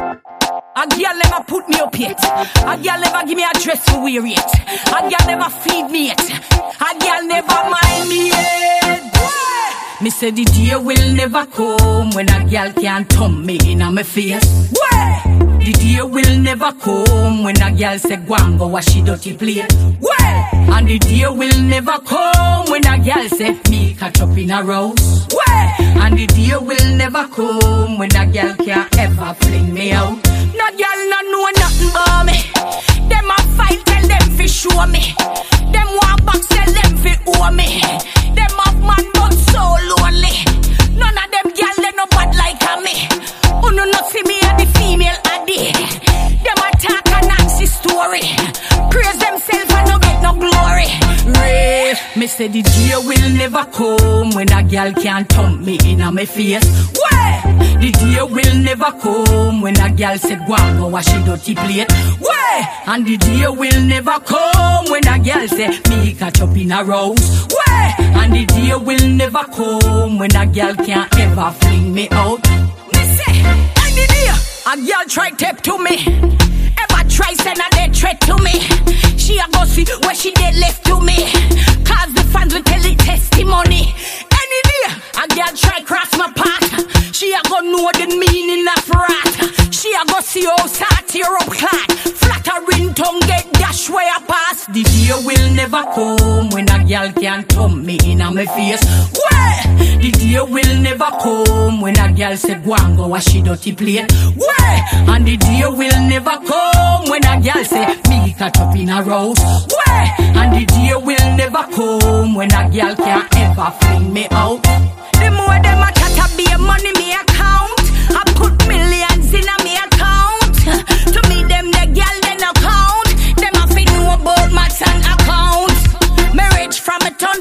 A girl never put me up yet. A girl never give me a dress to wear yet. A girl never feed me yet. A girl never mind me yet. Me say the day will never come when a girl can't thumb me in my face. The day will never come when a girl say go and go wash she dirty plate. And the day will never come when a girl say me catch up in a rouse. And the day will never come when a girl can't ever fling me out. No girl no know nothing about me. Them a fight, tell them fi show me. Them want back, tell them fi owe me. Them have man but so lonely. None of them girl they no bad like me. Uno not see me at the female addy. Them attack a Nancy story. Praise themselves and no get no glory. Ray, me say the day will never come when a girl can't thump me in my face. The day will never come when a girl say go and go wash she dirty plate. And the day will never come when a girl say me catch up in a rouse. And the day will never come when a girl can't ever fling me out. Me say, any day a girl try tape to me, ever try send a dead threat to me, she a go see where she dead left to me. Cause the fans will tell the testimony. Any day a girl try cross my path, she a go know the meaning of rat. She a go see how start tear up clad, flattering tongue get dash where I pass. The day will never come when a girl can't thump me in my face. The day will never come when a girl say go and go wash she dirty plate. And the day will never come when a girl say me catch up in a rouse. And the day will never come when a girl can't ever fling me out. The more them a chat a be money me account, I put millions in a me account. To me them the girl they no count. Them a fi know about maths and account. Marriage from a turn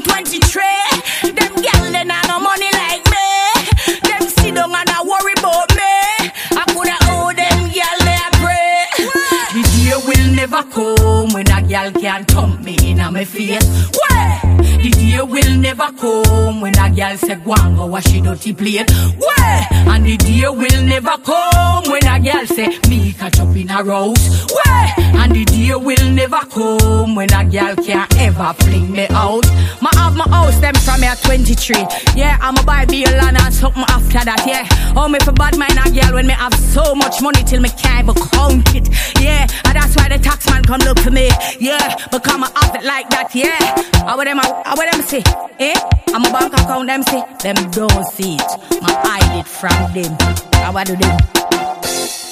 23. Them girl they not no money like me. Them sit down and a worry about me. I coulda owe them girl they a pray. The day will never come when a girl can't thump me in my face. The day will never come when a girl say go and go wash she dirty plate. And the day will never come when a girl say me catch up in a rouse. And the day will never come when a girl can't ever fling me out. Ma have my house them from me at 23. Yeah, I'm a buy bill and something after that. Yeah, oh me for bad mind a girl when me have so much money till me can't even count it. Yeah, and that's why the tax man come look for me. Yeah, because I have it like that. Yeah, how them say? Eh? I'm a bank account them say. Them don't see it. I hide it from them. How do them?